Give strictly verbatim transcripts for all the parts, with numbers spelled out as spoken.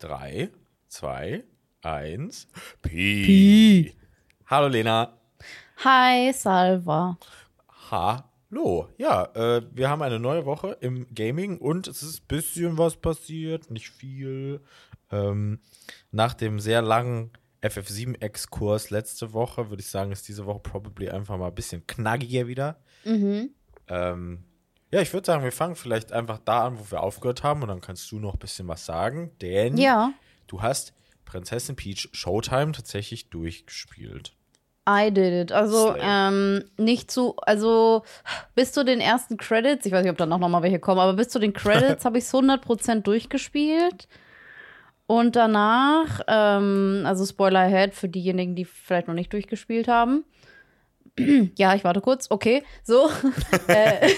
Drei, zwei, eins. Pi. Pi. Hallo Lena. Hi, Salva. Hallo. Ja, äh, wir haben eine neue Woche im Gaming und es ist ein bisschen was passiert, nicht viel. Ähm, nach dem sehr langen F F sieben Exkurs letzte Woche, würde ich sagen, ist diese Woche probably einfach mal ein bisschen knackiger wieder. Mhm. Ähm, ja, ich würde sagen, wir fangen vielleicht einfach da an, wo wir aufgehört haben und dann kannst du noch ein bisschen was sagen, denn Ja, du hast Prinzessin Peach Showtime tatsächlich durchgespielt. I did it. Also, Slay. ähm, nicht zu, also bis zu den ersten Credits, ich weiß nicht, ob dann auch noch mal welche kommen, aber bis zu den Credits habe ich es hundert Prozent durchgespielt. Und danach, ähm, also Spoiler ahead für diejenigen, die vielleicht noch nicht durchgespielt haben. Ja, ich warte kurz. Okay, so. äh,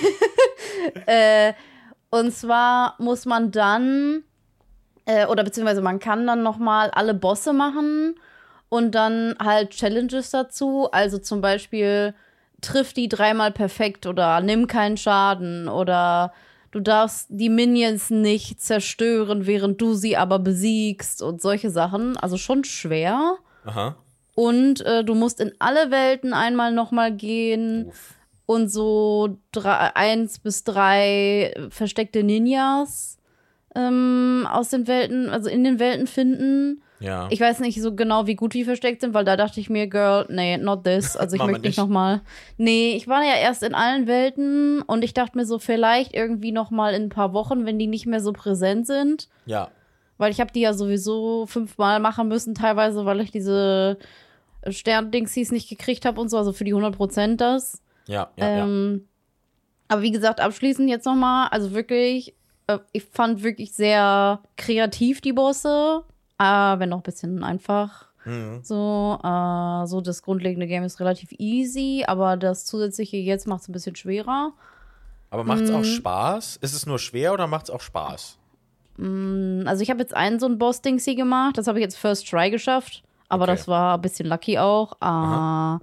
äh, und zwar muss man dann, äh, oder beziehungsweise man kann dann noch mal alle Bosse machen und dann halt Challenges dazu. Also zum Beispiel triff die dreimal perfekt oder nimm keinen Schaden oder du darfst die Minions nicht zerstören, während du sie aber besiegst und solche Sachen. Also schon schwer. Aha. Und äh, du musst in alle Welten einmal noch mal gehen Uff. und so drei, eins bis drei versteckte Ninjas ähm, aus den Welten, also in den Welten finden. Ja. Ich weiß nicht so genau, wie gut die versteckt sind, weil da dachte ich mir, Girl, nee, not this. Also ich Machen wir möchte nicht nicht. noch mal. Nee, ich war ja erst in allen Welten und ich dachte mir so, vielleicht irgendwie noch mal in ein paar Wochen, wenn die nicht mehr so präsent sind. Ja. Weil ich habe die ja sowieso fünfmal machen müssen, teilweise, weil ich diese Stern-Dingsies nicht gekriegt habe und so, also für die hundert Prozent das. Ja, ja, ja. ähm, Aber wie gesagt, abschließend jetzt noch mal, also wirklich, äh, ich fand wirklich sehr kreativ die Bosse, äh, wenn auch ein bisschen einfach. Mhm. So, äh, so das grundlegende Game ist relativ easy, aber das zusätzliche jetzt macht es ein bisschen schwerer. Aber macht's Mhm. auch Spaß? Ist es nur schwer oder macht's auch Spaß? Also ich habe jetzt einen so ein Boss-Dingsi gemacht, das habe ich jetzt First Try geschafft, aber Okay. das war ein bisschen lucky auch. Äh,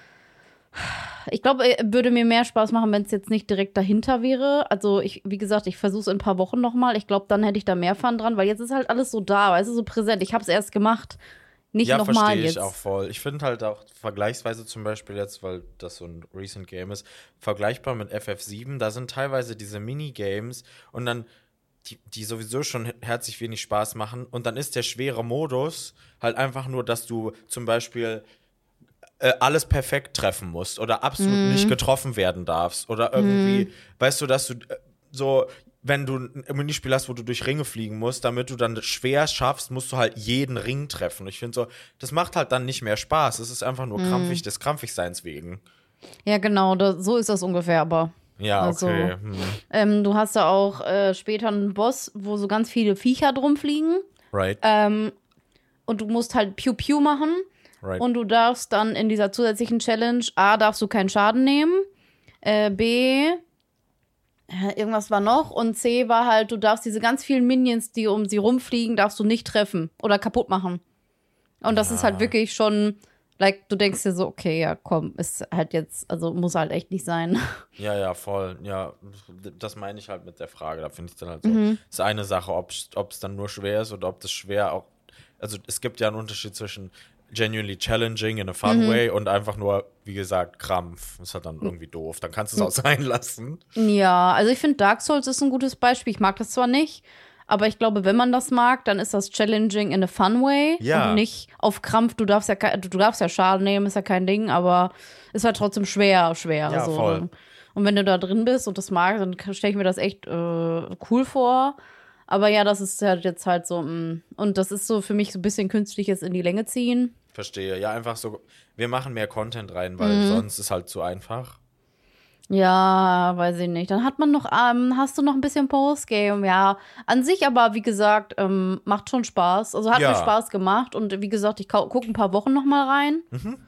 ich glaube, würde mir mehr Spaß machen, wenn es jetzt nicht direkt dahinter wäre. Also ich, wie gesagt, ich versuche es in ein paar Wochen noch mal. Ich glaube, dann hätte ich da mehr Fun dran, weil jetzt ist halt alles so da, weißt du, so präsent. Ich habe es erst gemacht, nicht Ja, noch mal verstehe jetzt. ich auch voll. Ich finde halt auch vergleichsweise zum Beispiel jetzt, weil das so ein Recent Game ist, vergleichbar mit F F sieben, da sind teilweise diese Minigames und dann die, die sowieso schon herzlich wenig Spaß machen und dann ist der schwere Modus halt einfach nur, dass du zum Beispiel äh, alles perfekt treffen musst oder absolut Mhm. nicht getroffen werden darfst oder irgendwie, weißt du, dass du äh, so, wenn du ein Minispiel hast, wo du durch Ringe fliegen musst, damit du dann das schwer schaffst, musst du halt jeden Ring treffen. Und ich finde so, das macht halt dann nicht mehr Spaß. Es ist einfach nur krampfig des Krampfigseins wegen. Ja, genau, da, so ist das ungefähr, aber. Ja, Also, okay. Hm. Ähm, du hast da auch äh, später einen Boss, wo so ganz viele Viecher drum fliegen. Right, Ähm, und du musst halt Piu Piu machen. right. Und du darfst dann in dieser zusätzlichen Challenge, A, darfst du keinen Schaden nehmen. Äh, B, äh, irgendwas war noch. Und C war halt, du darfst diese ganz vielen Minions, die um sie rumfliegen, darfst du nicht treffen oder kaputt machen. Und das Ja. ist halt wirklich schon, like, du denkst dir so, okay, ja, komm, ist halt jetzt, also muss halt echt nicht sein. Ja, ja, voll. Ja, das meine ich halt mit der Frage. Da finde ich dann halt so, Mhm. ist eine Sache, ob es dann nur schwer ist oder ob das schwer auch, also es gibt ja einen Unterschied zwischen genuinely challenging in a fun Mhm. way und einfach nur, wie gesagt, Krampf. Das ist halt dann irgendwie doof. Dann kannst du es auch sein lassen. Ja, also ich finde, Dark Souls ist ein gutes Beispiel. Ich mag das zwar nicht, aber ich glaube, wenn man das mag, dann ist das challenging in a fun way. Ja. Und nicht auf Krampf. Du darfst ja, ke- du darfst ja Schaden nehmen, ist ja kein Ding, aber ist halt trotzdem schwer, schwer. Ja, so. voll. Und wenn du da drin bist und das magst, dann stelle ich mir das echt äh, cool vor. Aber ja, das ist halt jetzt halt so, mh. Und das ist so für mich so ein bisschen künstliches in die Länge ziehen. Verstehe. Ja, einfach so, wir machen mehr Content rein, weil Mhm. sonst ist halt zu einfach. Ja, weiß ich nicht. Dann hat man noch, ähm, hast du noch ein bisschen Postgame, ja. An sich aber, wie gesagt, ähm, macht schon Spaß. Also hat Ja. mir Spaß gemacht. Und wie gesagt, ich gucke ein paar Wochen noch mal rein. Mhm.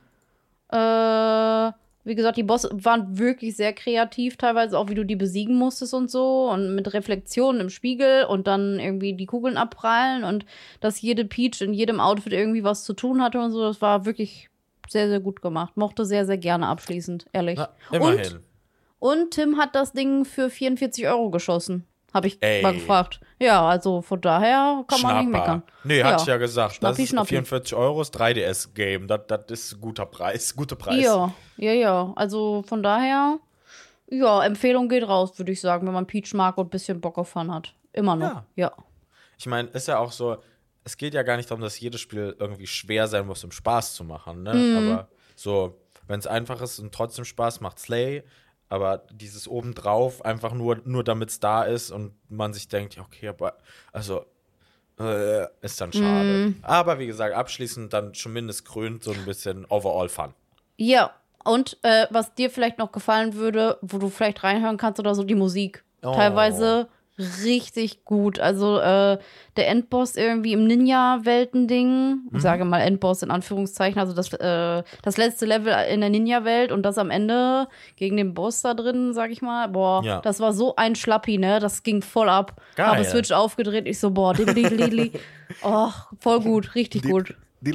Äh, wie gesagt, die Bosse waren wirklich sehr kreativ, teilweise auch, wie du die besiegen musstest und so. Und mit Reflexionen im Spiegel und dann irgendwie die Kugeln abprallen. Und dass jede Peach in jedem Outfit irgendwie was zu tun hatte und so. Das war wirklich sehr, sehr gut gemacht. Mochte sehr, sehr gerne abschließend, ehrlich. Na, immerhin. Und Und Tim hat das Ding für vierundvierzig Euro geschossen. Habe ich Ey. mal gefragt. Ja, also von daher kann man nicht meckern. Nee, Ja. hatte ich ja gesagt. Schnappi, das ist Schnappi. vierundvierzig Euro, ist drei D S-Game. Das, das ist ein guter Preis. Guter Preis. Ja, ja, ja. Also von daher, ja, Empfehlung geht raus, würde ich sagen, wenn man Peach mag und ein bisschen Bock auf Fun hat. Immer noch. Ja. Ja. Ich meine, ist ja auch so, es geht ja gar nicht darum, dass jedes Spiel irgendwie schwer sein muss, um Spaß zu machen, ne? Mhm. Aber so, wenn es einfach ist und trotzdem Spaß macht, Slay. Aber dieses obendrauf, einfach nur, nur damit es da ist und man sich denkt, ja, okay, aber, also, äh, ist dann schade. Mhm. Aber wie gesagt, abschließend dann zumindest krönt so ein bisschen Overall Fun. Ja, und äh, was dir vielleicht noch gefallen würde, wo du vielleicht reinhören kannst oder so, die Musik. Oh. Teilweise richtig gut. Also äh, der Endboss irgendwie im Ninja-Welten-Ding. Ich sage mal Endboss in Anführungszeichen. Also das, äh, das letzte Level in der Ninja-Welt und das am Ende gegen den Boss da drin, sag ich mal. Boah, Ja. das war so ein Schlappi, ne? Das ging voll ab. Geil. Habe Switch aufgedreht. Ich so, boah, diddly Oh, voll gut, richtig gut.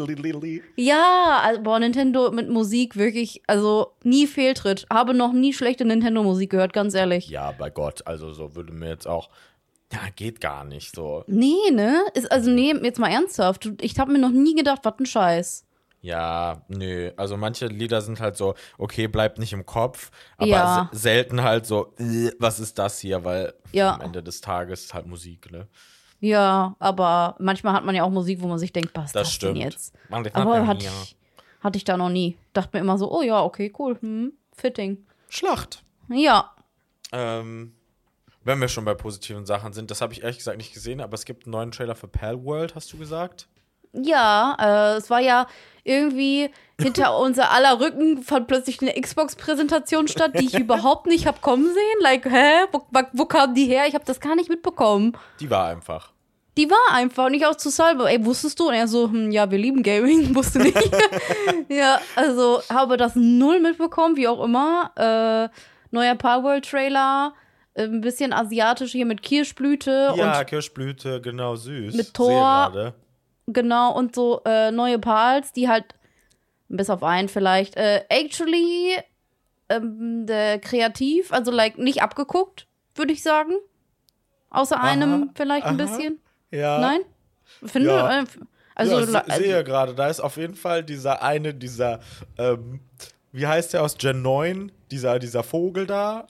Ja, also, boah, Nintendo mit Musik wirklich, also nie Fehltritt. Habe noch nie schlechte Nintendo-Musik gehört, ganz ehrlich. Ja, bei Gott, also so würde mir jetzt auch, ja, geht gar nicht so. Nee, ne? Ist, also nee, jetzt mal ernsthaft. Du- Ich habe mir noch nie gedacht, was ein Scheiß. Ja, nö, also manche Lieder sind halt so, okay, bleibt nicht im Kopf, aber Ja. se- selten halt so, äh, was ist das hier, weil Ja. am Ende des Tages ist halt Musik, ne? Ja, aber manchmal hat man ja auch Musik, wo man sich denkt, was ist Das das stimmt. denn jetzt? Mann, das Aber hat hatte ja. ich, hatte ich da noch nie. Dachte mir immer so, oh ja, okay, cool, hm, fitting. Schlacht. Ja, Ähm, wenn wir schon bei positiven Sachen sind, das habe ich ehrlich gesagt nicht gesehen, aber es gibt einen neuen Trailer für Palworld, hast du gesagt? ja, äh, es war ja irgendwie hinter unser aller Rücken fand plötzlich eine Xbox-Präsentation statt, die ich überhaupt nicht hab kommen sehen. Like, hä? Wo, wo, wo kam die her? Ich habe das gar nicht mitbekommen. Die war einfach. Die war einfach und ich auch zu Salve. Ey, wusstest du? Und er so, hm, ja, wir lieben Gaming, wusste nicht. Ja, also habe das null mitbekommen, wie auch immer. Äh, neuer Palworld-Trailer, äh, ein bisschen asiatisch hier mit Kirschblüte Ja, und Kirschblüte, genau, süß. Mit Sehe Thor. gerade. genau und so äh, neue Pals, die halt, bis auf einen vielleicht, äh, actually ähm, der kreativ, also like nicht abgeguckt, würde ich sagen. Außer Aha, einem vielleicht ein aha. bisschen. Ja. Nein? Finde, Ja. äh, also, ja, se la- sehe ja gerade, da ist auf jeden Fall dieser eine, dieser, ähm, wie heißt der aus Gen neun? Dieser, dieser Vogel da.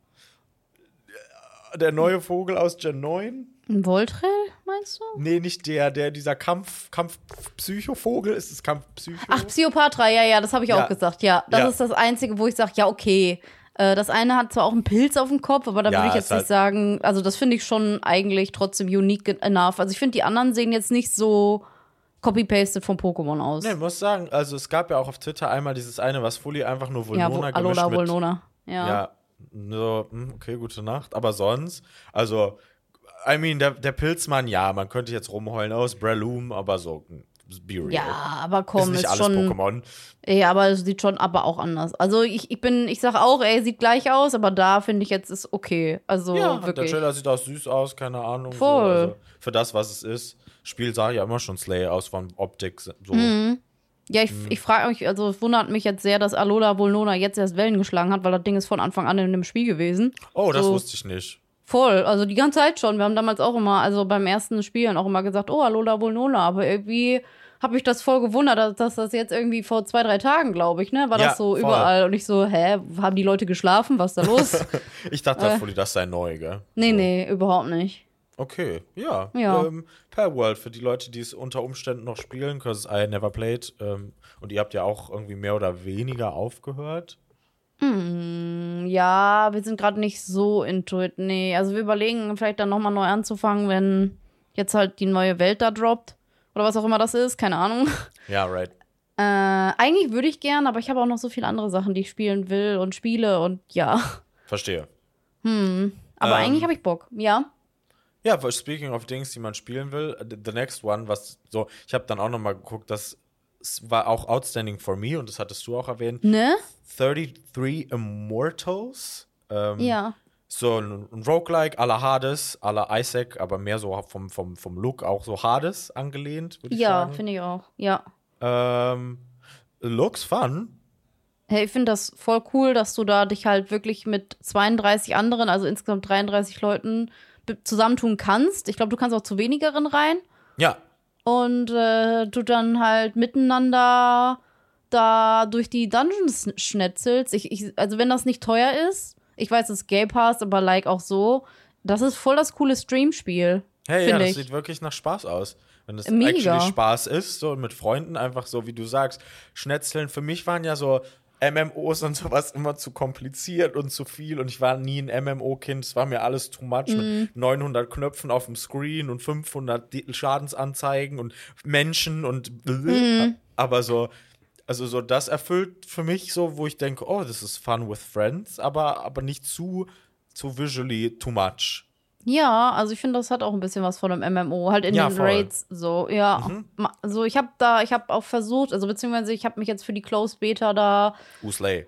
Der neue Vogel aus Gen neun? ein Voltrell, meinst du? Nee, nicht der, der, dieser Kampf, Kampf-Psycho-Vogel. Ist es Kampf-Psycho? Ach, Psychopatra, ja, ja, das habe ich Ja. auch gesagt. Ja, das Ja. ist das Einzige, wo ich sage, ja, okay. Äh, das eine hat zwar auch einen Pilz auf dem Kopf, aber da Ja, würde ich ist jetzt halt- nicht sagen, also das finde ich schon eigentlich trotzdem unique enough. Also ich finde, die anderen sehen jetzt nicht so copy-pasted von Pokémon aus. Nee, muss sagen, also es gab ja auch auf Twitter einmal dieses eine, was Fully einfach nur ja, Volnona wo, gemischt Alola, mit. Volnona. Ja. Ja, so, hm, okay, gute Nacht. Aber sonst, also, I mean, der, der Pilzmann, ja, man könnte jetzt rumheulen aus Breloom, aber so, hm, be real. Ja, aber ist komm, nicht ist, alles schon. Pokémon. Ja, aber es sieht schon aber auch anders. Also ich, ich bin, ich sag auch, ey, sieht gleich aus, aber da finde ich jetzt ist okay. Also Ja, der wirklich. Trailer sieht auch süß aus, keine Ahnung. Voll. So, also für das, was es ist. Spiel sah ja immer schon Slay aus von Optik. So. Mhm. Ja, ich, Hm. ich frage mich, also es wundert mich jetzt sehr, dass Alola Volnona jetzt erst Wellen geschlagen hat, weil das Ding ist von Anfang an in dem Spiel gewesen. Oh, das So. wusste ich nicht. Voll, also die ganze Zeit schon. Wir haben damals auch immer, also beim ersten Spielen auch immer gesagt, oh, Alola Volnona, aber irgendwie habe ich das voll gewundert, dass, dass das jetzt irgendwie vor zwei, drei Tagen, glaube ich, ne, war Ja, das so voll. überall und ich so, hä, haben die Leute geschlafen, was ist da los? Ich dachte, Äh. Fully, das sei neu, gell? Nee, so. nee, überhaupt nicht. Okay, ja. Ja. Ähm, Palworld, für die Leute, die es unter Umständen noch spielen, because I never played. Ähm, und ihr habt ja auch irgendwie mehr oder weniger aufgehört. Hm, ja, wir sind gerade nicht so into it, nee. Also wir überlegen, vielleicht dann nochmal neu anzufangen, wenn jetzt halt die neue Welt da droppt. Oder was auch immer das ist, keine Ahnung. Ja, right. Äh, eigentlich würde ich gern, aber ich habe auch noch so viele andere Sachen, die ich spielen will und spiele und ja. Verstehe. Aber Ähm. eigentlich habe ich Bock, ja. Ja, for speaking of Dings, die man spielen will, the the next one, was so, ich habe dann auch noch mal geguckt, das es war auch outstanding for me und das hattest du auch erwähnt. Ne? thirty-three Immortals. Ähm, Ja. So ein, ein Roguelike à la Hades, à la Isaac, aber mehr so vom, vom, vom Look auch so Hades angelehnt, würde ich Ja, sagen. finde ich auch. Ja. Ähm, looks fun. Hey, ich finde das voll cool, dass du da dich halt wirklich mit zweiunddreißig anderen, also insgesamt dreiunddreißig Leuten, zusammentun kannst. Ich glaube, du kannst auch zu wenigeren rein. Ja. Und äh, du dann halt miteinander da durch die Dungeons schnetzelst. Ich, ich, also wenn das nicht teuer ist, ich weiß, es ist Game Pass, aber like auch so, das ist voll das coole Streamspiel. Hey, ja, das ich. sieht wirklich nach Spaß aus. Wenn es Mega. actually Spaß ist, so mit Freunden einfach so, wie du sagst, Schnetzeln. Für mich waren ja so M M Os und sowas immer zu kompliziert und zu viel und ich war nie ein M M O-Kind, es war mir alles too much mm. mit neunhundert Knöpfen auf dem Screen und fünfhundert Schadensanzeigen und Menschen und mm. aber so, also so das erfüllt für mich so, wo ich denke, oh, das ist fun with friends, aber, aber nicht zu, zu visually too much. Ja, also ich finde, das hat auch ein bisschen was von einem M M O, halt in ja, den voll. Raids so, ja. Mhm. Also ich habe da, ich habe auch versucht, also beziehungsweise ich habe mich jetzt für die Closed Beta da Uslay.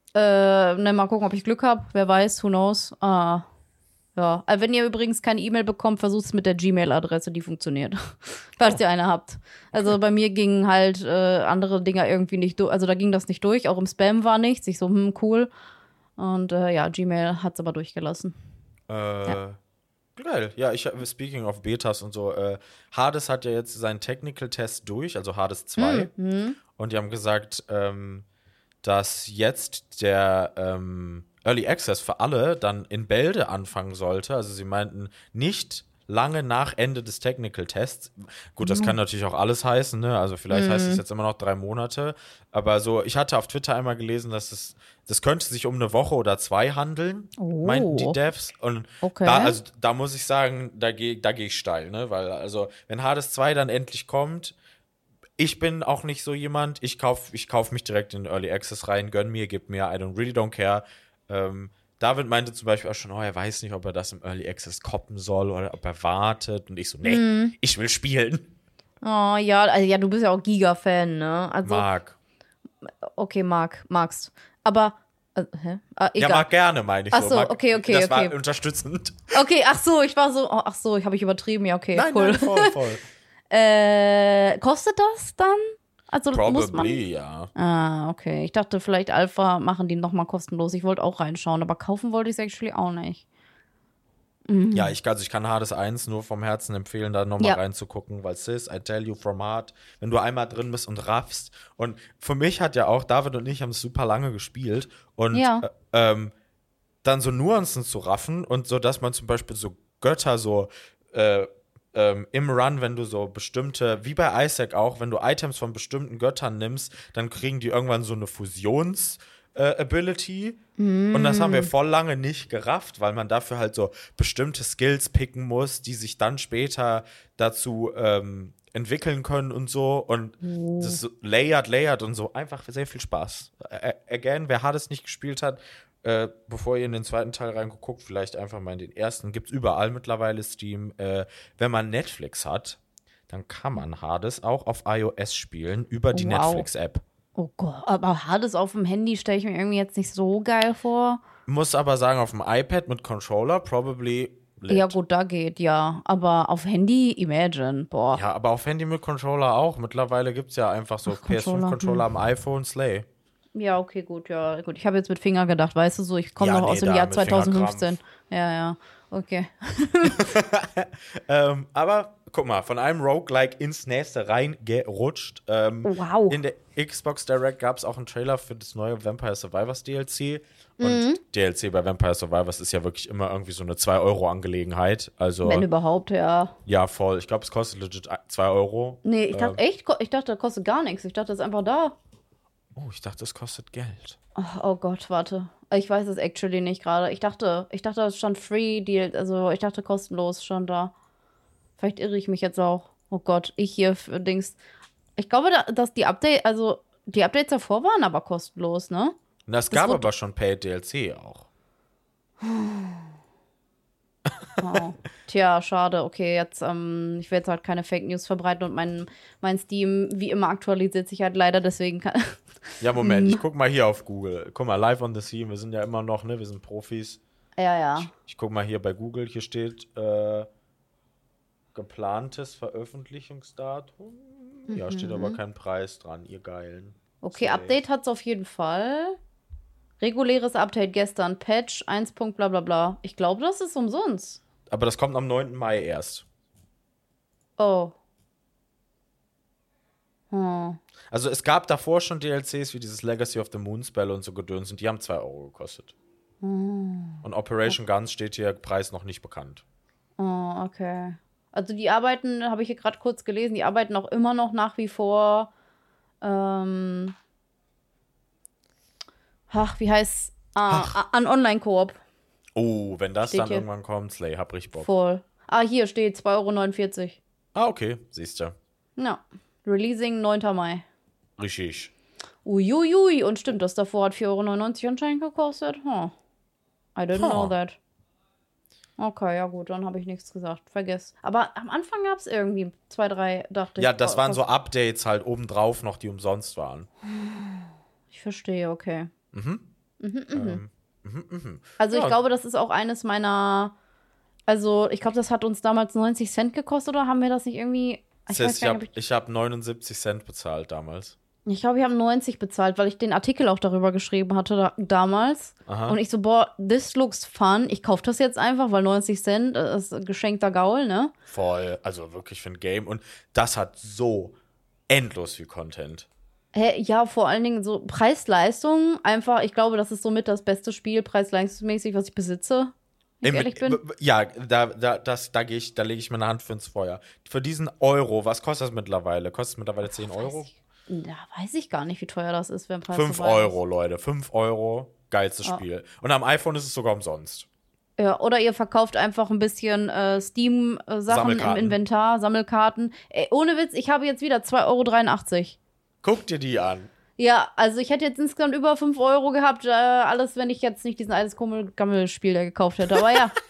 Äh, ne, mal gucken, ob ich Glück habe, wer weiß, who knows. Ah, ja. Also wenn ihr übrigens keine E-Mail bekommt, versucht es mit der Gmail-Adresse, die funktioniert. Falls oh. ihr eine habt. Also okay. Bei mir gingen halt äh, andere Dinger irgendwie nicht durch, also da ging das nicht durch, auch im Spam war nichts. Ich so, hm, cool. Und äh, ja, Gmail hat's aber durchgelassen. Äh, ja. Geil. Ja, ich speaking of Betas und so, äh, Hades hat ja jetzt seinen Technical-Test durch, also Hades zwei. Mhm. Und die haben gesagt, ähm, dass jetzt der ähm, Early Access für alle dann in Bälde anfangen sollte. Also sie meinten nicht lange nach Ende des Technical-Tests. Gut, das mhm. kann natürlich auch alles heißen, ne? Also vielleicht mhm. heißt es jetzt immer noch drei Monate. Aber so, ich hatte auf Twitter einmal gelesen, dass es, das könnte sich um eine Woche oder zwei handeln, oh. meinten die Devs. Und okay. da, also, da muss ich sagen, da gehe da geh ich steil, ne? Weil, also, wenn Hades zwei dann endlich kommt, ich bin auch nicht so jemand, ich kauf, ich kauf mich direkt in den Early Access rein, gönn mir, gib mir, I don't really don't care. Ähm, David meinte zum Beispiel auch schon, oh, er weiß nicht, ob er das im Early Access koppen soll oder ob er wartet. Und ich so, nee, mm. ich will spielen. Oh, ja, also ja, du bist ja auch Giga-Fan, ne? Also, mag. Okay, mag, magst. Aber, äh, hä? Ah, egal. Ja, mag gerne, meine ich ach so. so. Mag, okay, okay, das okay. war unterstützend. Okay, ach so, ich war so, oh, ach so, ich habe ich übertrieben, ja, okay, nein, cool. Nein, voll, voll. äh, kostet das dann? Also Probably, muss man? ja. Ah, okay. Ich dachte, vielleicht Alpha machen die nochmal kostenlos. Ich wollte auch reinschauen, aber kaufen wollte ich es actually auch nicht. Mhm. Ja, ich, also ich kann Hades eins nur vom Herzen empfehlen, da nochmal ja. reinzugucken, weil Sis, I tell you from heart, wenn du einmal drin bist und raffst. Und für mich hat ja auch, David und ich haben es super lange gespielt und ja. äh, ähm, dann so Nuancen zu raffen und so, dass man zum Beispiel so Götter so äh, Ähm, im Run, wenn du so bestimmte, wie bei Isaac auch, wenn du Items von bestimmten Göttern nimmst, dann kriegen die irgendwann so eine Fusions-Ability. Äh, mm. Und das haben wir voll lange nicht gerafft, weil man dafür halt so bestimmte Skills picken muss, die sich dann später dazu ähm, entwickeln können und so. Und oh. das ist so layered, layered und so. Einfach sehr viel Spaß. Äh, again, wer Hades nicht gespielt hat, Äh, bevor ihr in den zweiten Teil reinguckt, vielleicht einfach mal in den ersten. Gibt's überall mittlerweile Steam. Äh, wenn man Netflix hat, dann kann man Hades auch auf iOS spielen über die wow. Netflix-App. Oh Gott, aber Hades auf dem Handy stelle ich mir irgendwie jetzt nicht so geil vor. Muss aber sagen, auf dem iPad mit Controller probably lit. Ja gut, da geht, ja. Aber auf Handy, imagine, boah. Ja, aber auf Handy mit Controller auch. Mittlerweile gibt's ja einfach so P S fünf Controller hm. am iPhone, Slay. Ja, okay, gut, ja, gut. Ich habe jetzt mit Finger gedacht, weißt du so, ich komme ja, noch nee, aus dem Jahr zwanzig fünfzehn. Ja, ja, okay. ähm, aber guck mal, von einem Roguelike ins nächste reingerutscht. Ähm, wow. In der Xbox Direct gab es auch einen Trailer für das neue Vampire Survivors D L C. Und mhm. D L C bei Vampire Survivors ist ja wirklich immer irgendwie so eine zwei Euro Angelegenheit. Also, wenn überhaupt, ja. Ja, voll. Ich glaube, es kostet legit zwei Euro. Nee, ich dachte ähm, echt, ich dachte, das kostet gar nichts. Ich dachte, das ist einfach da. Oh, ich dachte, das kostet Geld. Oh, oh Gott, warte. Ich weiß es actually nicht gerade. Ich dachte, ich dachte, das stand Free Deal, also ich dachte kostenlos schon da. Vielleicht irre ich mich jetzt auch. Oh Gott, ich hier für Dings. Ich glaube, dass die Update, also die Updates davor waren aber kostenlos, ne? Das gab das aber schon Paid D L C auch. Oh. Tja, schade. Okay, jetzt, ähm, ich will jetzt halt keine Fake News verbreiten und mein, mein Steam, wie immer, aktualisiert sich halt leider, deswegen kann. Ja, Moment, ich guck mal hier auf Google. Guck mal, live on the scene, wir sind ja immer noch, ne, wir sind Profis. Ja, ja. Ich, ich guck mal hier bei Google, hier steht äh, geplantes Veröffentlichungsdatum. Mhm. Ja, steht aber kein Preis dran, ihr Geilen. Okay, Safe. Update hat's auf jeden Fall. Reguläres Update gestern, Patch eins. Bla bla bla. Ich glaube, das ist umsonst. Aber das kommt am neunten Mai erst. Oh. Hm. Also es gab davor schon D L Cs wie dieses Legacy of the Moonspell und so Gedöns und die haben zwei Euro gekostet. Hm. Und Operation okay. Guns steht hier, Preis noch nicht bekannt. Oh, okay. Also die arbeiten, habe ich hier gerade kurz gelesen, die arbeiten auch immer noch nach wie vor ähm, ach, wie heißt ah, an Online-Koop. Oh, wenn das steht dann hier. irgendwann kommt, Slay, hab richtig Bock. Voll. Ah, hier steht zwei Euro neunundvierzig. Ah, okay, siehst du. Ja. Releasing neunten Mai. Richtig. Uiuiui. Und stimmt, das davor hat vier Euro neunundneunzig anscheinend gekostet. Huh. I didn't huh. know that. Okay, ja gut, dann habe ich nichts gesagt. Vergiss. Aber am Anfang gab es irgendwie zwei, drei, dachte ich. Ja, das waren so Updates halt obendrauf noch, die umsonst waren. Ich verstehe, okay. Mhm. Mhm, mhm. Ähm, mhm, mhm. Also ja. ich glaube, das ist auch eines meiner, also ich glaube, das hat uns damals neunzig Cent gekostet oder haben wir das nicht irgendwie, ich Sis, weiß gar nicht, ich habe ich hab neunundsiebzig Cent bezahlt damals. Ich glaube, wir haben neunzig bezahlt, weil ich den Artikel auch darüber geschrieben hatte da, damals. Aha. Und ich so, boah, this looks fun. Ich kaufe das jetzt einfach, weil neunzig Cent ist geschenkter Gaul, ne? Voll, also wirklich für ein Game. Und das hat so endlos viel Content. Hä, ja, vor allen Dingen so Preis-Leistung. Einfach, ich glaube, das ist somit das beste Spiel, preis-leistungsmäßig, was ich besitze. Wenn ich ehrlich bin. Ja, da, da, das, da, ich, da lege ich meine Hand für ins Feuer. Für diesen Euro, was kostet das mittlerweile? Kostet es mittlerweile zehn Euro? Ja, weiß ich gar nicht, wie teuer das ist, wenn Preis fünf Euro, Leute. fünf Euro. Geilstes ja. Spiel. Und am iPhone ist es sogar umsonst. Ja, oder ihr verkauft einfach ein bisschen äh, Steam-Sachen im Inventar, Sammelkarten. Ey, ohne Witz, ich habe jetzt wieder zwei Euro dreiundachtzig. Guck dir die an. Ja, also ich hätte jetzt insgesamt über fünf Euro gehabt. Äh, alles, wenn ich jetzt nicht diesen altes Gammelspiel da gekauft hätte. Aber ja.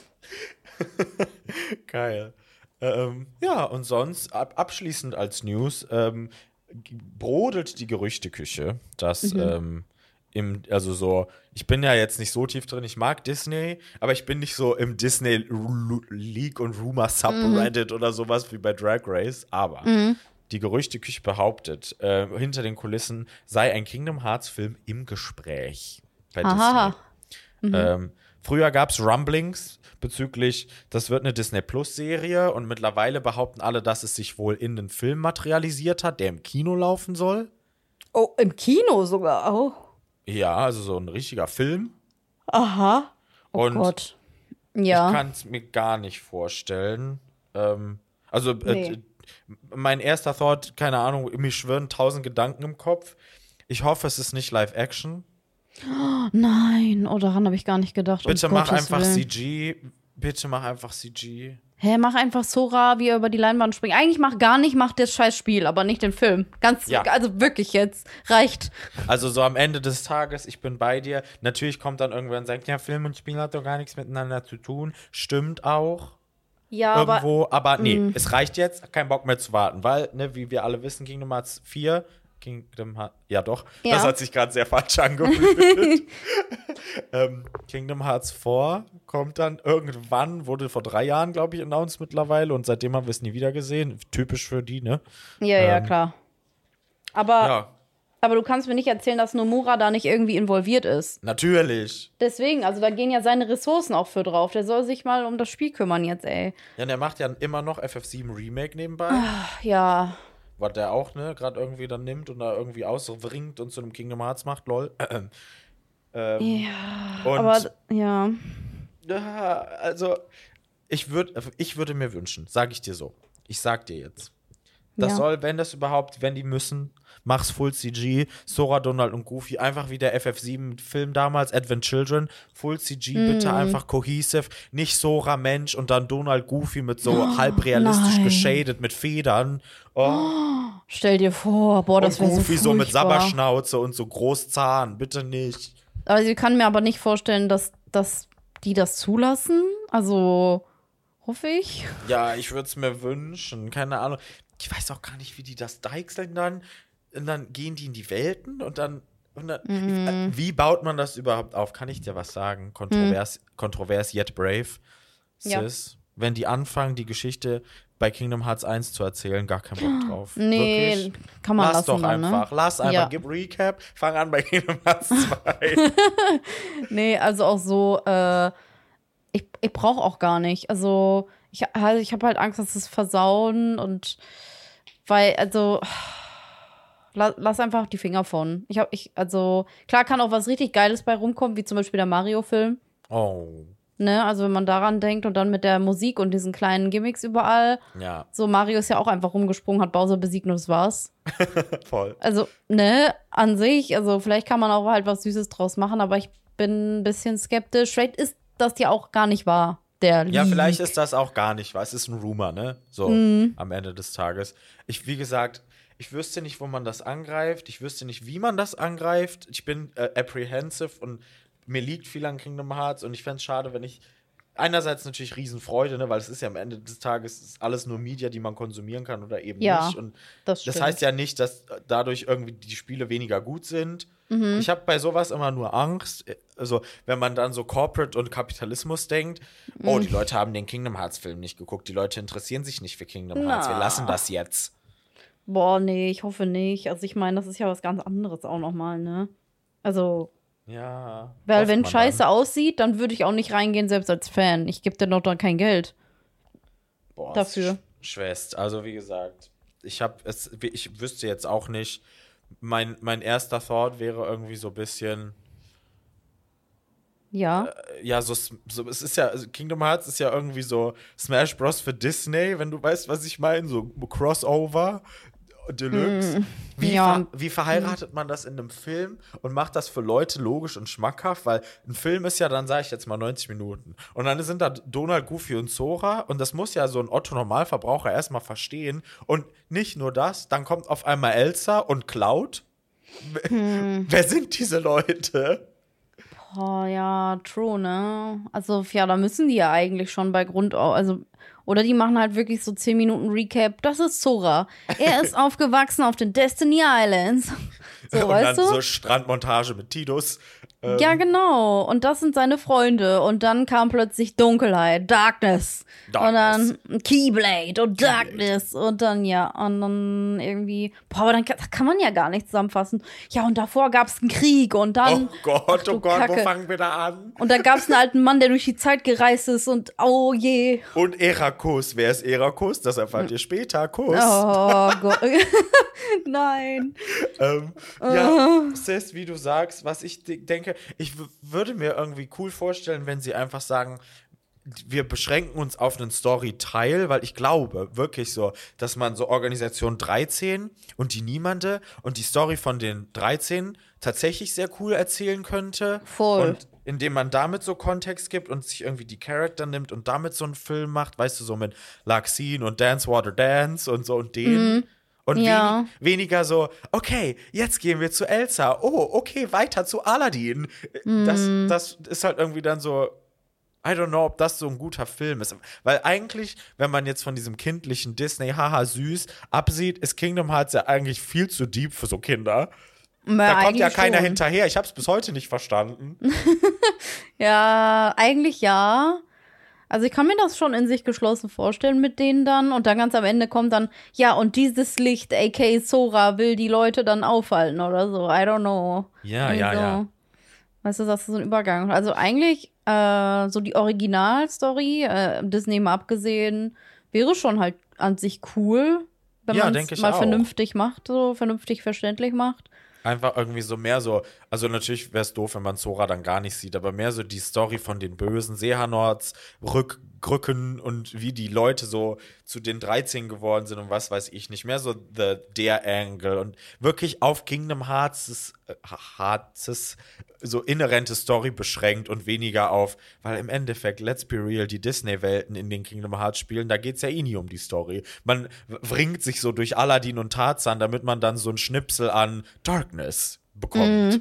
Geil. Ähm, ja, und sonst, ab, abschließend als News, ähm, brodelt die Gerüchteküche, dass mhm. ähm, im, also so, ich bin ja jetzt nicht so tief drin, ich mag Disney, aber ich bin nicht so im Disney League und Rumor Subreddit mhm. oder sowas wie bei Drag Race, aber mhm. die Gerüchteküche behauptet, äh, hinter den Kulissen sei ein Kingdom Hearts Film im Gespräch bei Aha. Disney. Mhm. Ähm, früher gab es Rumblings bezüglich, das wird eine Disney-Plus-Serie und mittlerweile behaupten alle, dass es sich wohl in den Film materialisiert hat, der im Kino laufen soll. Oh, im Kino sogar? Oh. Ja, also so ein richtiger Film. Aha. Oh und Gott. Ja. Ich kann es mir gar nicht vorstellen. Ähm, also nee. äh, mein erster Thought, keine Ahnung, mir schwirren tausend Gedanken im Kopf. Ich hoffe, es ist nicht Live-Action. Oh, nein, oh, daran habe ich gar nicht gedacht. Bitte um mach Gottes einfach Willen. C G. Bitte mach einfach C G. Hä, mach einfach Sora, wie er über die Leinwand springt. Eigentlich mach gar nicht, mach das scheiß Spiel, aber nicht den Film. Ganz, ja. Also wirklich jetzt. Reicht. Also so am Ende des Tages, ich bin bei dir. Natürlich kommt dann irgendwer und sagt, ja, Film und Spiel hat doch gar nichts miteinander zu tun. Stimmt auch. Ja, Irgendwo, aber, aber nee, mh. es reicht jetzt, kein Bock mehr zu warten, weil, ne, wie wir alle wissen, Kingdom Hearts vier, Kingdom Hearts, ja doch, ja. das hat sich gerade sehr falsch angefühlt. ähm, Kingdom Hearts vier kommt dann irgendwann, wurde vor drei Jahren, glaube ich, announced mittlerweile und seitdem haben wir es nie wieder gesehen. Typisch für die, ne? Ja, ähm, ja, klar. Aber, ja. aber du kannst mir nicht erzählen, dass Nomura da nicht irgendwie involviert ist. Natürlich. Deswegen, also da gehen ja seine Ressourcen auch für drauf. Der soll sich mal um das Spiel kümmern jetzt, ey. Ja, und der macht ja immer noch F F sieben Remake nebenbei. Ach, ja. Was der auch, ne, gerade irgendwie dann nimmt und da irgendwie ausringt und zu einem Kingdom Hearts macht, lol. Ähm, ja, und, aber, ja. Ja, also, ich, würd, ich würde mir wünschen, sag ich dir so, ich sag dir jetzt, das ja. soll, wenn das überhaupt, wenn die müssen, mach's Full C G, Sora, Donald und Goofy, einfach wie der F F sieben Film damals, Advent Children, Full C G, mm. bitte einfach cohesive, nicht Sora Mensch und dann Donald Goofy mit so oh, halb realistisch nein. geschadet mit Federn. Oh. Oh, stell dir vor, boah, das wäre so Goofy furchtbar. so mit Sabberschnauze und so Großzahn, bitte nicht. Also ich kann mir aber nicht vorstellen, dass, dass die das zulassen, also hoffe ich. Ja, ich würde es mir wünschen, keine Ahnung. Ich weiß auch gar nicht, wie die das deichseln dann. Und dann gehen die in die Welten und dann, und dann Mhm. wie baut man das überhaupt auf? Kann ich dir was sagen? Kontrovers, kontrovers yet brave. Ja. Sis, wenn die anfangen, die Geschichte bei Kingdom Hearts eins zu erzählen, gar keinen Bock drauf. Nee, Wirklich? kann man Lass lassen doch dann, einfach, ne? lass einfach, Ja. gib Recap, fang an bei Kingdom Hearts zwei. Nee, also auch so, äh, ich, ich brauche auch gar nicht. Also, ich, also ich habe halt Angst, dass es versauen und weil, also, lass, lass einfach die Finger von. Ich habe, ich, also, klar kann auch was richtig Geiles bei rumkommen, wie zum Beispiel der Mario-Film. Oh. Ne, also wenn man daran denkt und dann mit der Musik und diesen kleinen Gimmicks überall. Ja. So, Mario ist ja auch einfach rumgesprungen, hat Bowser besiegt und das war's. Voll. Also, ne, an sich, also vielleicht kann man auch halt was Süßes draus machen, aber ich bin ein bisschen skeptisch. Vielleicht ist das ja auch gar nicht wahr, der Leak. Ja, vielleicht ist das auch gar nicht wahr. Es ist ein Rumor, ne? So, Mhm. am Ende des Tages. Ich, wie gesagt, ich wüsste nicht, wo man das angreift. Ich wüsste nicht, wie man das angreift. Ich bin äh, apprehensive und mir liegt viel an Kingdom Hearts und ich fände es schade, wenn ich einerseits natürlich Riesenfreude, ne, weil es ist ja am Ende des Tages ist alles nur Media, die man konsumieren kann oder eben Ja, nicht. Und das das stimmt. heißt ja nicht, dass dadurch irgendwie die Spiele weniger gut sind. Mhm. Ich habe bei sowas immer nur Angst, also wenn man dann so Corporate und Kapitalismus denkt, Mhm. oh, die Leute haben den Kingdom Hearts Film nicht geguckt, die Leute interessieren sich nicht für Kingdom Hearts, wir Na. lassen das jetzt. Boah, nee, ich hoffe nicht. Also ich meine, das ist ja was ganz anderes auch nochmal, ne? Also, Ja. weil hofft wenn man scheiße dann. aussieht, dann würde ich auch nicht reingehen, selbst als Fan. Ich gebe dir doch dann kein Geld. Boah, dafür. ist sch- Schwest. Also wie gesagt, ich habe es, ich wüsste jetzt auch nicht. Mein, mein erster Thought wäre irgendwie so ein bisschen, Ja. ja, so, so es ist ja, also Kingdom Hearts ist ja irgendwie so Smash Bros. Für Disney, wenn du weißt, was ich meine, so Crossover, Deluxe. Hm, Wie, ja. ver wie verheiratet man das in einem Film und macht das für Leute logisch und schmackhaft? Weil ein Film ist ja dann, sage ich jetzt mal, neunzig Minuten. Und dann sind da Donald, Goofy und Sora und das muss ja so ein Otto-Normalverbraucher erstmal verstehen. Und nicht nur das, dann kommt auf einmal Elsa und Cloud. Hm. Wer sind diese Leute? Oh ja, true, ne? Also, ja, da müssen die ja eigentlich schon bei Grund, also, oder die machen halt wirklich so zehn Minuten Recap. Das ist Sora. Er ist aufgewachsen auf den Destiny Islands. So, und weißt dann du? so Strandmontage mit Tidus. Ähm, Ja, genau. Und das sind seine Freunde. Und dann kam plötzlich Dunkelheit, Darkness. Darkness. Und dann Keyblade und Keyblade. Darkness. Und dann, ja, und dann irgendwie, boah, aber dann kann, das kann man ja gar nicht zusammenfassen. Ja, und davor gab es einen Krieg und dann. Oh Gott, Ach du oh Gott, Kacke. wo fangen wir da an? Und da gab es einen alten Mann, der durch die Zeit gereist ist und oh je. Und Erakus. Wer ist Erakus? Das erfahrt ihr später. Kuss. Oh Gott. Nein. Ähm, ja, Sis, wie du sagst, was ich de- denke, ich w- würde mir irgendwie cool vorstellen, wenn sie einfach sagen, wir beschränken uns auf einen Story-Teil, weil ich glaube wirklich so, dass man so Organisation dreizehn und die Niemande und die Story von den dreizehn tatsächlich sehr cool erzählen könnte. Voll. Und indem man damit so Kontext gibt und sich irgendwie die Charakter nimmt und damit so einen Film macht, weißt du, so mit Laxine und Dance Water Dance und so und denen. Und Ja. wenig, weniger so, okay, jetzt gehen wir zu Elsa. Oh, okay, weiter zu Aladdin. Das, das ist halt irgendwie dann so, I don't know, ob das so ein guter Film ist. Weil eigentlich, wenn man jetzt von diesem kindlichen Disney, haha, süß, absieht, ist Kingdom Hearts ja eigentlich viel zu deep für so Kinder. Da kommt ja keiner schon. hinterher. Ich hab's bis heute nicht verstanden. Ja, eigentlich ja. Also ich kann mir das schon in sich geschlossen vorstellen mit denen dann. Und dann ganz am Ende kommt dann, ja, und dieses Licht, aka Sora, will die Leute dann aufhalten oder so. I don't know. Ja, Irgendwie ja, so. ja. Weißt du, das ist so ein Übergang. Also eigentlich äh, so die Originalstory, äh, Disney mal abgesehen, wäre schon halt an sich cool, wenn Ja, man denk es ich mal auch. vernünftig macht, so vernünftig verständlich macht. Einfach irgendwie so mehr so, also natürlich wäre es doof, wenn man Sora dann gar nicht sieht, aber mehr so die Story von den bösen Seehanorts, Rück, Rücken und wie die Leute so zu den dreizehn geworden sind und was weiß ich nicht. Mehr so the, der Angle und wirklich auf Kingdom Hearts, äh, Hearts so inhärente Story beschränkt und weniger auf, weil im Endeffekt, let's be real, die Disney-Welten in den Kingdom Hearts Spielen, da geht's ja eh nie um die Story. Man wringt sich so durch Aladdin und Tarzan, damit man dann so ein Schnipsel an Darkness bekommt.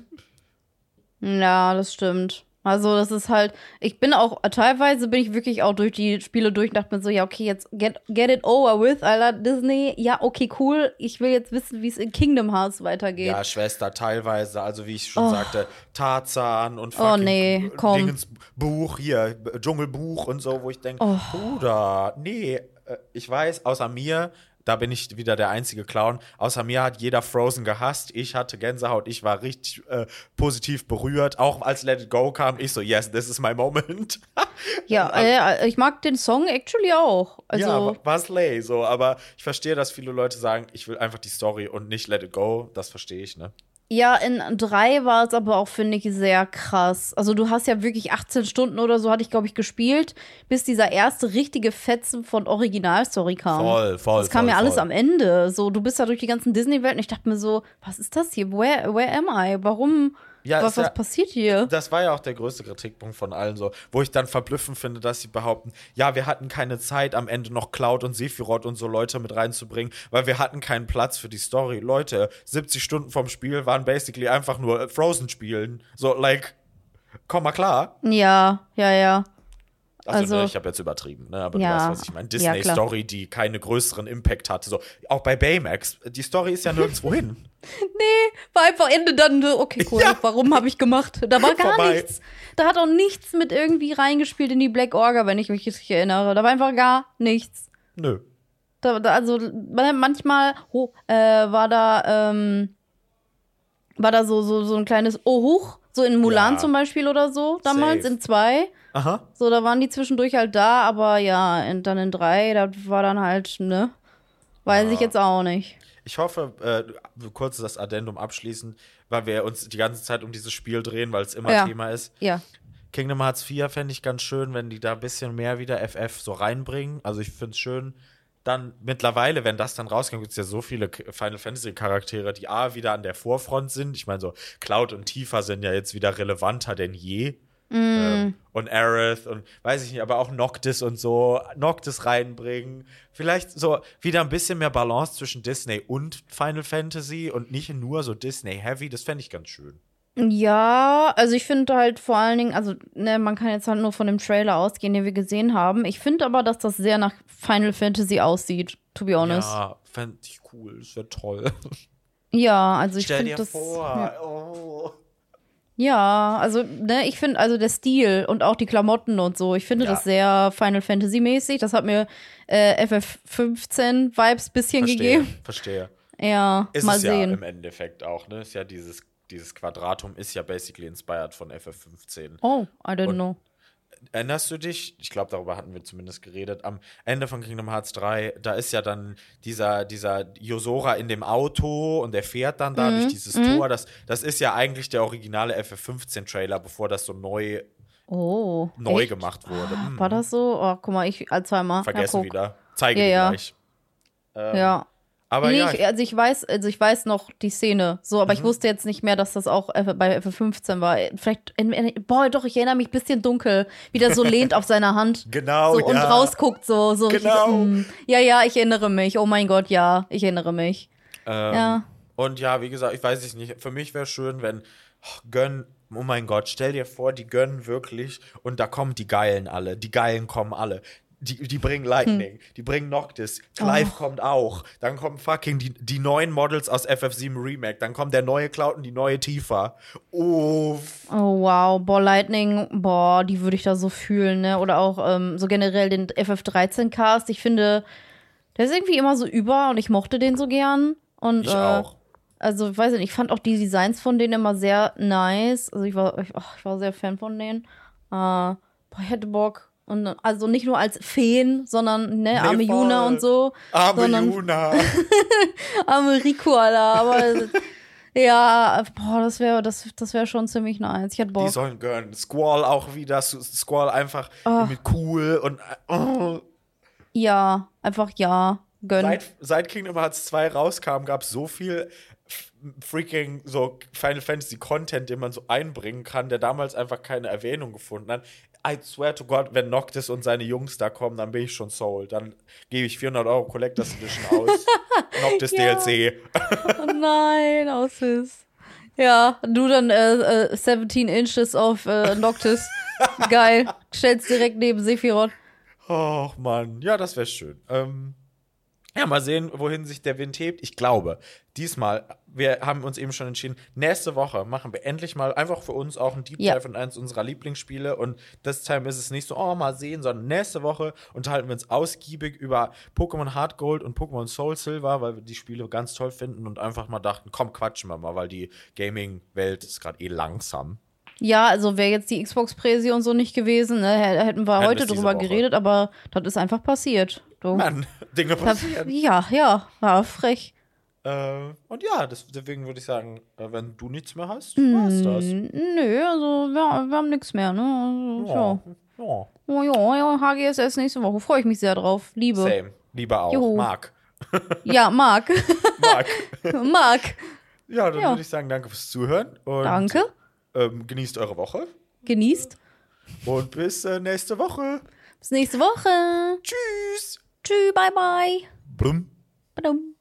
Ja, das stimmt. Also das ist halt, ich bin auch, teilweise bin ich wirklich auch durch die Spiele durch und dachte mir so, ja, okay, jetzt get, get it over with, Alter, Disney, ja, okay, cool, ich will jetzt wissen, wie es in Kingdom Hearts weitergeht. Ja, Schwester, teilweise, also wie ich schon Oh. sagte, Tarzan und Oh, fucking nee, komm. Dingens Buch hier, B- Dschungelbuch und so, wo ich denke, Oh. Bruder, nee, äh, ich weiß, außer mir da bin ich wieder der einzige Clown. Außer mir hat jeder Frozen gehasst. Ich hatte Gänsehaut. Ich war richtig äh, positiv berührt. Auch als Let It Go kam, ich so, yes, this is my moment. Ja, äh, ich mag den Song actually auch. Also, ja, war slay, so. Aber ich verstehe, dass viele Leute sagen, ich will einfach die Story und nicht Let It Go. Das verstehe ich, ne? ja, in drei war es aber auch, finde ich, sehr krass. Also du hast ja wirklich achtzehn Stunden oder so, hatte ich, glaube ich, gespielt, bis dieser erste richtige Fetzen von Originalstory kam. Voll, voll, Das kam voll, ja alles voll. am Ende. So, du bist da durch die ganzen Disney-Welten. Ich dachte mir so, was ist das hier? Where, where am I? Warum? Ja, was ist ja- was passiert hier? Das war ja auch der größte Kritikpunkt von allen so, wo ich dann verblüffend finde, dass sie behaupten, ja, wir hatten keine Zeit, am Ende noch Cloud und Sephiroth und so Leute mit reinzubringen, weil wir hatten keinen Platz für die Story. Leute, siebzig Stunden vom Spiel waren basically einfach nur Frozen spielen. So, like, komm mal klar. Ja, ja, ja. Also, Also- ne, ich habe jetzt übertrieben, ne, aber Ja. du weißt, was ich meine. Ja, klar. Disney-Story, die keine größeren Impact hatte. So, auch bei Baymax, die Story ist ja nirgendwo hin. War einfach Ende dann so, okay, cool, Ja. warum habe ich gemacht? Da war gar Vorbei. nichts. Da hat auch nichts mit irgendwie reingespielt in die Black Orga, wenn ich mich richtig erinnere. Da war einfach gar nichts. Nö. Da, da, also manchmal oh, äh, war da ähm, war da so, so, so ein kleines Oh huch, so in Mulan Ja. zum Beispiel oder so, damals Safe. in zwei. Aha. So, da waren die zwischendurch halt da, aber ja, in, dann in drei, da war dann halt, ne? Weiß Ja. ich jetzt auch nicht. Ich hoffe, äh, kurz das Addendum abschließen, weil wir uns die ganze Zeit um dieses Spiel drehen, weil es immer Ja. Thema ist. Ja. Kingdom Hearts vier fände ich ganz schön, wenn die da ein bisschen mehr wieder F F so reinbringen. Also ich finde es schön. Dann mittlerweile, wenn das dann rauskommt, gibt es ja so viele K- Final Fantasy Charaktere, die A, wieder an der Vorfront sind. Ich meine, so Cloud und Tifa sind ja jetzt wieder relevanter denn je. Ähm, und Aerith und weiß ich nicht, aber auch Noctis und so, Noctis reinbringen. Vielleicht so wieder ein bisschen mehr Balance zwischen Disney und Final Fantasy und nicht nur so Disney-heavy. Das fände ich ganz schön. Ja, also ich finde halt vor allen Dingen, also ne, man kann jetzt halt nur von dem Trailer ausgehen, den wir gesehen haben. Ich finde aber, dass das sehr nach Final Fantasy aussieht, to be honest. Ja, Ja, fände ich cool. Das wäre toll. also ich Stell finde dir das. vor. Ja. Oh. Ja, also, ne, ich finde, also der Stil und auch die Klamotten und so, ich finde Ja. das sehr Final Fantasy-mäßig. Das hat mir äh, F F fünfzehn Vibes bisschen Verstehe, gegeben. verstehe. Ja, Ist mal es ja sehen. im Endeffekt auch, ne? Ist ja dieses, dieses Quadratum ist ja basically inspired von F F fünfzehn. Oh, I don't Und- know. Erinnerst du dich? Ich glaube, darüber hatten wir zumindest geredet. Am Ende von Kingdom Hearts drei, da ist ja dann dieser, dieser Yosora in dem Auto und der fährt dann da Mhm, durch dieses Tor. Das, das ist ja eigentlich der originale F F fünfzehn Trailer, bevor das so neu, Oh. neu echt? gemacht wurde. Hm, War das so? Oh, guck mal, ich Alzheimer. Vergessen ja, guck. wieder. Zeige Ja, dir ja. gleich. Ähm, Ja. Aber nee, ja, ich, also ich weiß, also ich weiß noch die Szene, so, aber ich Mhm. wusste jetzt nicht mehr, dass das auch F- bei F F fünfzehn war. Vielleicht, in, in, boah, doch, ich erinnere mich ein bisschen dunkel, wie der so lehnt auf seiner Hand. genau. So ja. und rausguckt, so, so. richtig Genau. So, mm. Ja, ja, ich erinnere mich. Oh mein Gott, ja, ich erinnere mich. Ähm, Ja. Und ja, wie gesagt, ich weiß es nicht. Für mich wäre schön, wenn oh, Gönn, oh mein Gott, stell dir vor, die gönnen wirklich und da kommen die Geilen alle. Die Geilen kommen alle. Die, die bringen Lightning, die bringen Noctis, Clive Oh. kommt auch. Dann kommen fucking die, die neuen Models aus F F sieben Remake. Dann kommt der neue Cloud und die neue Tifa. Uff. Oh wow, boah, Lightning, boah, die würde ich da so fühlen, ne? Oder auch ähm, so generell den F F dreizehn Cast. Ich finde, der ist irgendwie immer so über und ich mochte den so gern. Und, Ich äh, auch. Also, ich weiß nicht, ich fand auch die Designs von denen immer sehr nice. Also, ich war, ich, ach, ich war sehr Fan von denen. Äh, boah, ich hätte Bock. Und, also nicht nur als Feen, sondern, ne, arme Nee, voll. Juna und so. Arme sondern- Juna. Arme Rico, Alter. Aber ja, boah, das wäre das, das wär schon ziemlich nice. Ich hätte Die Bock. sollen gönnen. Squall auch wieder. Squall einfach Ach. mit cool und oh. Ja, einfach ja. Gönnen. Seit, seit Kingdom Hearts zwei rauskam, gab es so viel f- freaking so Final Fantasy Content, den man so einbringen kann, der damals einfach keine Erwähnung gefunden hat. I swear to God, wenn Noctis und seine Jungs da kommen, dann bin ich schon sold. Dann gebe ich vierhundert Euro Collectors Edition aus. Noctis Ja. D L C. Oh nein, aus süß. Ja, du dann äh, äh, siebzehn Inches auf äh, Noctis. Geil. Stellst direkt neben Sephiroth. Och Mann, ja, das wäre schön. Ähm, Ja, mal sehen, wohin sich der Wind hebt. Ich glaube, diesmal, wir haben uns eben schon entschieden, nächste Woche machen wir endlich mal einfach für uns auch ein Deep Dive Ja. in eins unserer Lieblingsspiele. Und das Time ist es nicht so, oh, mal sehen, sondern nächste Woche unterhalten wir uns ausgiebig über Pokémon Heart Gold und Pokémon Soul Silver, weil wir die Spiele ganz toll finden und einfach mal dachten, komm, quatschen wir mal, weil die Gaming-Welt ist gerade eh langsam. Ja, also wäre jetzt die Xbox-Präsi und so nicht gewesen, ne, hä- hätten wir Hätten heute wir's diese drüber Woche. geredet, aber das ist einfach passiert. Du. Mann, Dinge passieren. Ja, ja, war frech. Äh, und ja, das, deswegen würde ich sagen, äh, wenn du nichts mehr hast, war's das. Hm, nö, also wir, wir haben nichts mehr, ne? Also, Ja. ja. Ja. Oh ja, ja, H G S S nächste Woche. Freue ich mich sehr drauf. Liebe. Same. Lieber auch. Juhu. Marc. Ja, Marc. Marc. Marc. Ja, dann Ja. würde ich sagen, danke fürs Zuhören. Und, Danke. Ähm, genießt eure Woche. Genießt. Und bis äh, nächste Woche. Bis nächste Woche. Tschüss. Tschüss, bye bye. Blum. Badum.